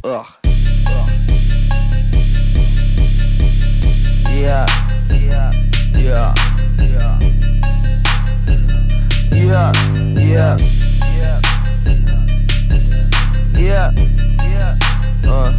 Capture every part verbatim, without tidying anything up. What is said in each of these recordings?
Ugh. Yeah, yeah, yeah, yeah, yeah, yeah, yeah, yeah, uh,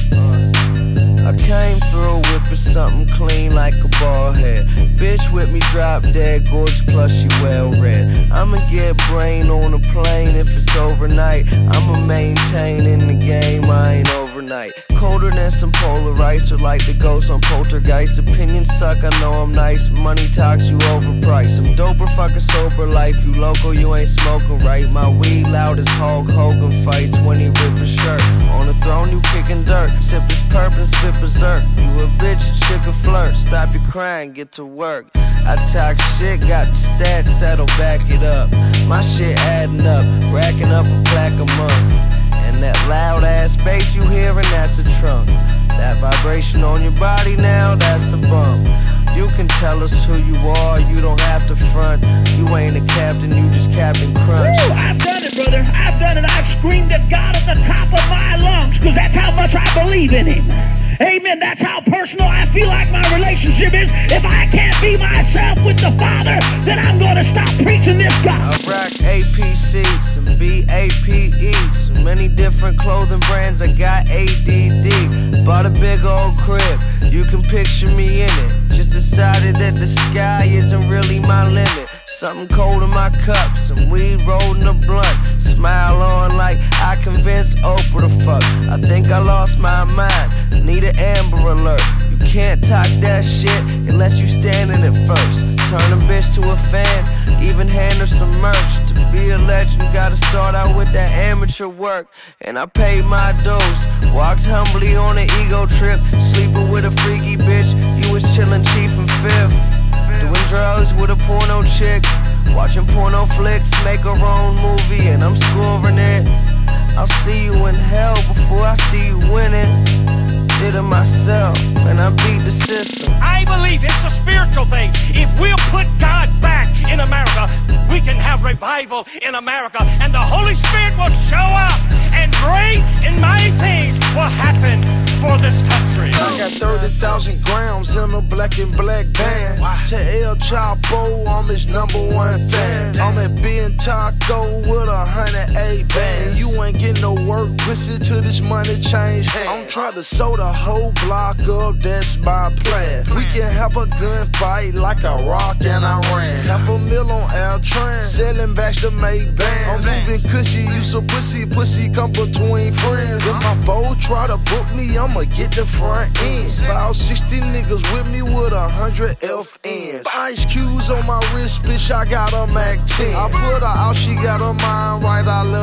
uh. I came through whipping something clean like a ball head. Bitch with me drop dead, gorgeous plus she well read. I'ma get brain on a plane if it's overnight. I'ma maintain in the game, I ain't overnight. Colder than some polar ice, or like the ghost on Poltergeist. Opinions suck, I know I'm nice. Money talks, you overpriced. I'm doper, fucking sober life. You local, you ain't smoking right. My weed loud as Hulk Hogan fights when he rip his shirt. On the throne, you kicking dirt. Sip his purp and spit berserk. You a bitch, shit can flirt. Stop your crying, get to work. I talk shit, got the stats, settle, back it up. My shit adding up, racking up a plaque a month. And that loud ass bass you hearin', that's a trunk. That vibration on your body now, that's a bump. You can tell us who you are, you don't have to front. You ain't a captain, you just Captain Crunch. Woo, I've done it, brother. I've done it. I've screamed at God at the top of my lungs, because that's how much I believe in him. Amen. That's how personal I feel like my relationship is. If I can't be myself with the Father, then I'm going to stop preaching this gospel. I rock A P C, some B A P E, so many different clothing brands. I got A D D. Bought a big old crib, you can picture me in it. Just decided that the sky isn't really my limit. Something cold in my cup, some weed rolled in a blunt. Smile on like I convinced Oprah to fuck. I think I lost my mind, need an Amber Alert. You can't talk that shit unless you standing it first. Turn a bitch to a fan, even hand her some merch. To be a legend, gotta start out with that amateur work. And I paid my dues, walked humbly on an ego trip. Sleeping with a freaky bitch, you was chillin' cheap and fifth. Doing drugs with a porno chick, watching porno flicks, make her own movie, and I'm scoring it. I'll see you in hell before I see you winning. Did it myself, and I beat the system. I believe it's a spiritual thing. If we'll put God back in America, we can have revival in America, and the Holy Spirit will show up, and great and mighty things will happen for this country. I got thirty thousand grams in a black and black van. To El Chapo, I'm his number one fan. I'm at Ben Taco with a hundred A band. You ain't getting no work, pussy till this money change hands. I'm trying to sow the whole block up, that's my plan. We can have a gunfight like Iraq and Iran. Half a mil on Altran, selling back to make bands. I'm moving cushy, you so pussy, pussy come between friends. If my foe try to book me, I'ma get the front end. About sixty niggas with me with a hundred F Ns. Ice cubes on my wrist, bitch, I got a Mac ten. I put her out, she got her mind right, I left